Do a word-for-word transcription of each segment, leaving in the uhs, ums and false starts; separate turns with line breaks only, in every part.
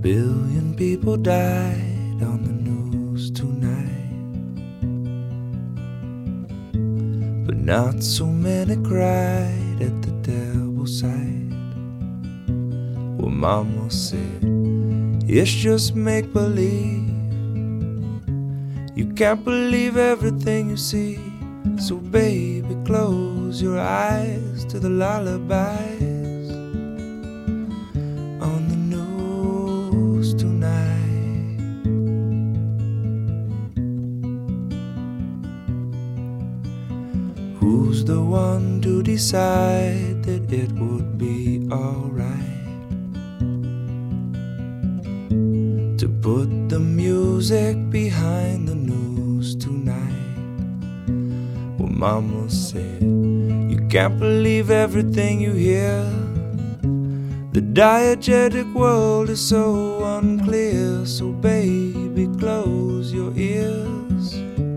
billion people died on the news tonight, but not so many cried at the devil's side. Well, Mama said, it's just make-believe. You can't believe everything you see, so baby, close your eyes to the lullabies on the news tonight. Who's the one to decide that it would be alright to put the music behind the news tonight? Well, Mama said, you can't believe everything you hear. The diegetic world is so unclear, so baby, close your ears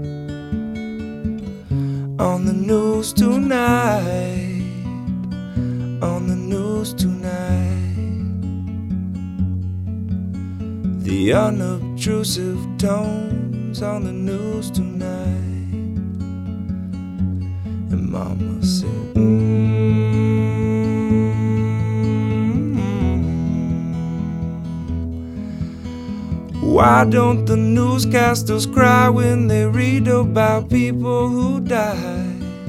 on the news tonight, on the news tonight. The unobtrusive tones on the news tonight. And Mama said, mm-hmm. Why don't the newscasters cry when they read about people who died?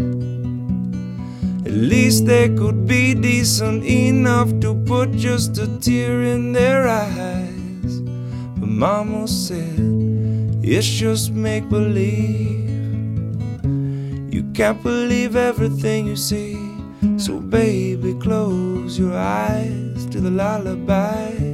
At least they could be decent enough to put just a tear in their eyes. But Mama said, it's just make-believe. You can't believe everything you see, so baby, close your eyes to the lullaby